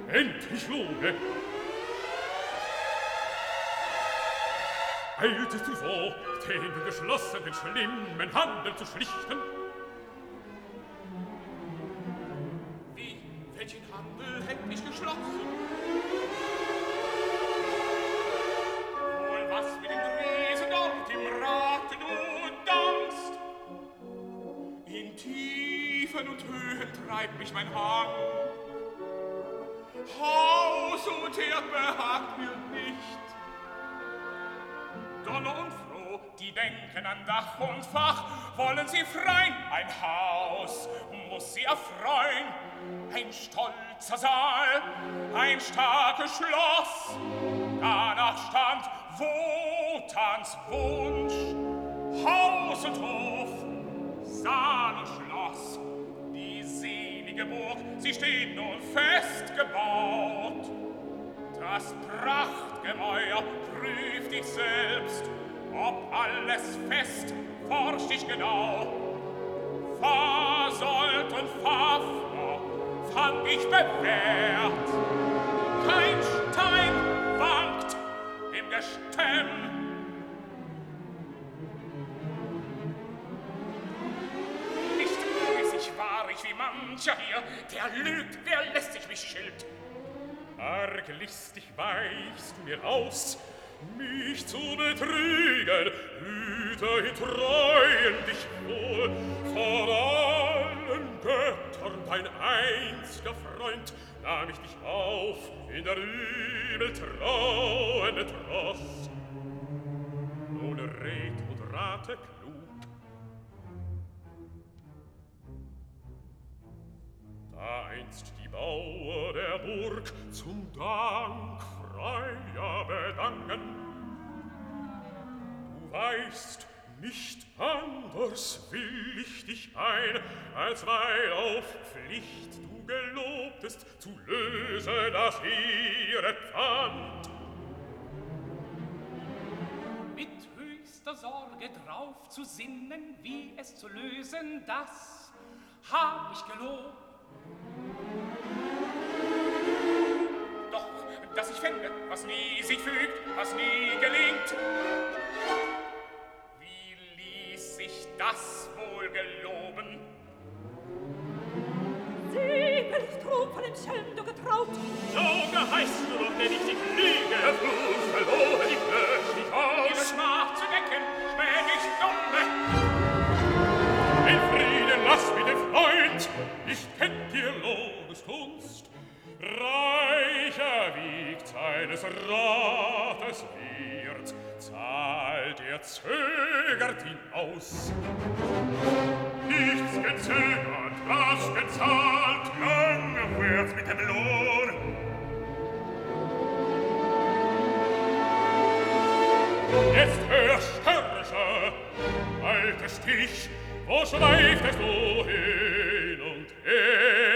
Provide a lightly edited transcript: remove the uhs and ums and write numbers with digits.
endlich Lohne. Eiltest du so, den geschlossenen, schlimmen Handel zu schlichten? Wie, welchen Handel hätt ich geschlossen? Wohl, was mit den Riesen dort im Rat du dankst. In Tiefen und Höhen treibt mich mein Hang. Haus und Herd behagt mir nicht. Donner und Froh, die denken an Dach und Fach, wollen sie frein. Ein Haus muss sie erfreuen, ein stolzer Saal, ein starkes Schloss. Danach stand Wotans Wunsch, Haus und Hof, Saal und Schloss. Die selige Burg, sie steht nun fest gebaut. Das Prachtgemäuer prüft ich selbst, ob alles fest, forscht ich genau. Fasold und Fafner fand ich bewährt. Kein Stein wankt im Gestemm. Nicht mäßig war ich wie mancher hier, der lügt, wer lässt sich mich schild. Arglistig weichst du mir aus, mich zu betrügen, hüte in Treuen dich wohl. Vor allen Göttern dein einziger Freund nahm ich dich auf in der Übel trauende Trost. Nun red und rate klug. Da einst die Bauer der Burg zum Dank freier bedanken. Du weißt, nicht anders will ich dich ein, als weil auf Pflicht du gelobtest, zu lösen das ihre Pfand. Mit höchster Sorge drauf zu sinnen, wie es zu lösen, das hab ich gelobt. Doch, dass ich fände, was nie sich fügt, was nie gelingt. Wie ließ sich das wohl geloben? Säbelstrom von dem Schelm du getraut. So geheißt du doch, denn ich dich lüge. Der Fluch verloren, ich lösch dich aus. Ihre Schmach zu decken, schmäh ich dumme. In Frieden lass mir den Freund, ich kenn dir Lohneskunst. Reicher wiegt seines Rates Wert, zahlt zögert ihn aus. Nichts gezögert, rasch gezahlt, lang wär's mit dem Lohn. Jetzt hör, Störrischer, alter Stich, wo schweiftest du hin und her?